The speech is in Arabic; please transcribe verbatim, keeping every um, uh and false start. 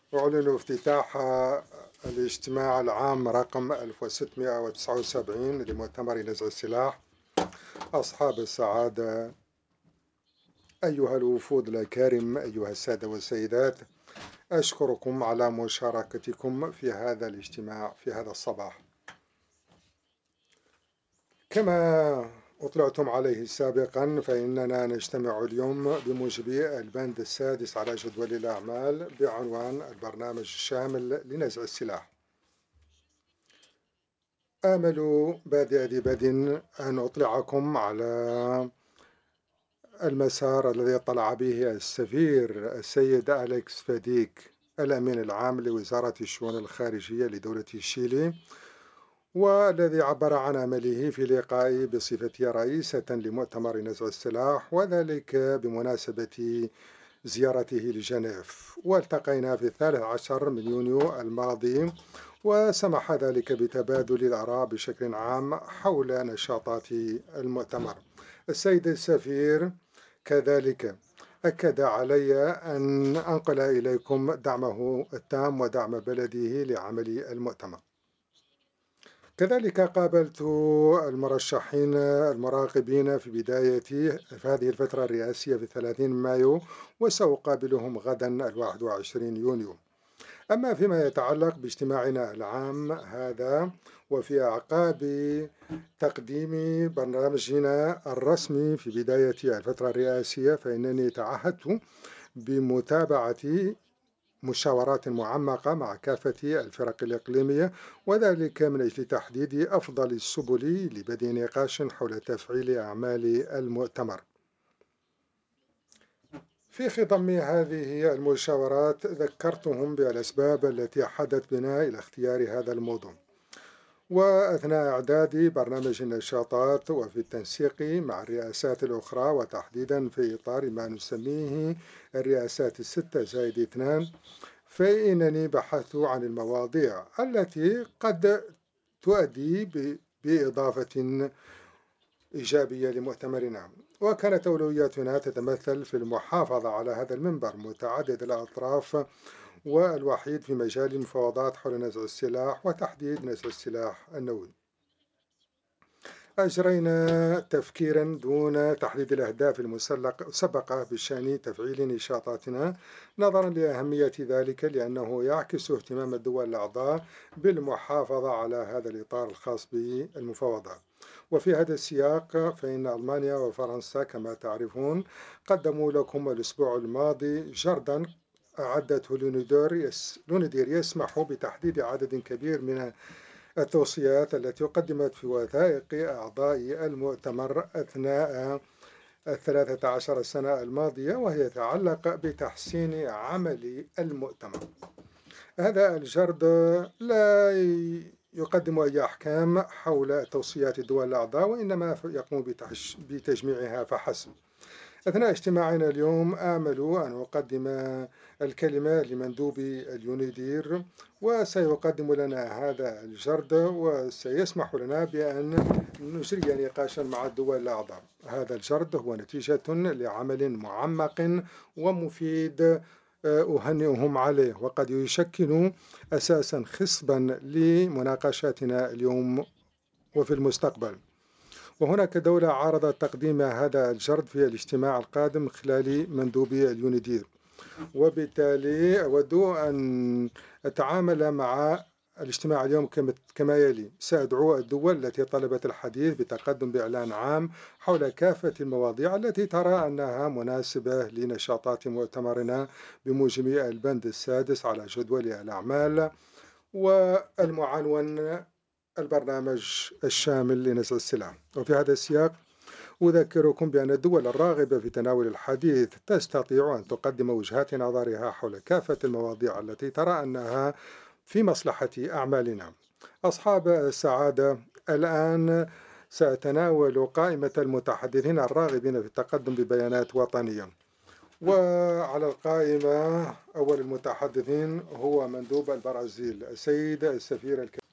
أعلن افتتاح الاجتماع العام رقم ألف وستمائة وتسعة وسبعين لمؤتمر نزع السلاح. أصحاب السعادة، أيها الوفود الأكارم، أيها السادة والسيدات، أشكركم على مشاركتكم في هذا الاجتماع في هذا الصباح. كما أطلعتم عليه سابقا، فإننا نجتمع اليوم بموجب البند السادس على جدول الأعمال بعنوان البرنامج الشامل لنزع السلاح. آمل بادئ بدء أن أطلعكم على المسار الذي اطلع به السفير السيد أليكس فاديك، الأمين العام لوزارة الشؤون الخارجية لدولة تشيلي، والذي عبر عن أمله في لقائي بصفتي رئيسة لمؤتمر نزع السلاح، وذلك بمناسبة زيارته لجنيف. والتقينا في الثالث عشر من يونيو الماضي، وسمح ذلك بتبادل الآراء بشكل عام حول نشاطات المؤتمر. السيد السفير كذلك أكد علي أن أنقل إليكم دعمه التام ودعم بلده لعمل المؤتمر. كذلك قابلت المرشحين المراقبين في بداية في هذه الفترة الرئاسية في ثلاثين مايو، وسأقابلهم غدا الواحد وعشرين يونيو. أما فيما يتعلق باجتماعنا العام هذا وفي أعقاب تقديم برنامجنا الرسمي في بداية الفترة الرئاسية، فإنني تعهدت بمتابعة مشاورات معمقة مع كافة الفرق الإقليمية، وذلك من أجل تحديد أفضل السبل لبدء نقاش حول تفعيل أعمال المؤتمر. في خضم هذه المشاورات ذكرتهم بالأسباب التي أحدت بنا إلى اختيار هذا الموضوع، وأثناء إعداد برنامج النشاطات وفي التنسيق مع الرئاسات الأخرى، وتحديدا في إطار ما نسميه الرئاسات الستة زائد اثنان، فإنني بحثت عن المواضيع التي قد تؤدي بإضافة إيجابية لمؤتمرنا. وكانت أولوياتنا تتمثل في المحافظة على هذا المنبر متعدد الأطراف والوحيد في مجال المفاوضات حول نزع السلاح وتحديد نزع السلاح النووي. أجرينا تفكيرا دون تحديد الأهداف المسبقة بشأن تفعيل نشاطاتنا، نظرا لأهمية ذلك، لأنه يعكس اهتمام الدول الأعضاء بالمحافظة على هذا الإطار الخاص بالمفاوضات. وفي هذا السياق فإن ألمانيا وفرنسا كما تعرفون قدموا لكم الأسبوع الماضي جردا أعدته لوندير يسمح بتحديد عدد كبير من التوصيات التي قدمت في وثائق أعضاء المؤتمر أثناء الثلاثة عشر سنة الماضية، وهي تتعلق بتحسين عمل المؤتمر. هذا الجرد لا يقدم أي أحكام حول توصيات الدول الأعضاء، وإنما يقوم بتجميعها فحسب. أثناء اجتماعنا اليوم آمل أن أقدم الكلمة لمندوب اليونيدير، وسيقدم لنا هذا الجرد وسيسمح لنا بأن نجري نقاشا مع الدول الأعضاء. هذا الجرد هو نتيجة لعمل معمق ومفيد أهنئهم عليه، وقد يشكل أساسا خصبا لمناقشاتنا اليوم وفي المستقبل. وهناك دولة عارضت تقديم هذا الجرد في الاجتماع القادم خلال مندوبي اليونيدير، وبالتالي أود أن أتعامل مع الاجتماع اليوم كما يلي: سأدعو الدول التي طلبت الحديث بتقدم بإعلان عام حول كافة المواضيع التي ترى أنها مناسبة لنشاطات مؤتمرنا بموجب البند السادس على جدول الأعمال والمعنون البرنامج الشامل لنزع السلاح. وفي هذا السياق أذكركم بأن الدول الراغبة في تناول الحديث تستطيع أن تقدم وجهات نظرها حول كافة المواضيع التي ترى أنها في مصلحة أعمالنا. أصحاب السعادة، الآن سأتناول قائمة المتحدثين الراغبين في التقدم ببيانات وطنية. وعلى القائمة أول المتحدثين هو مندوب البرازيل السيد السفير الكريم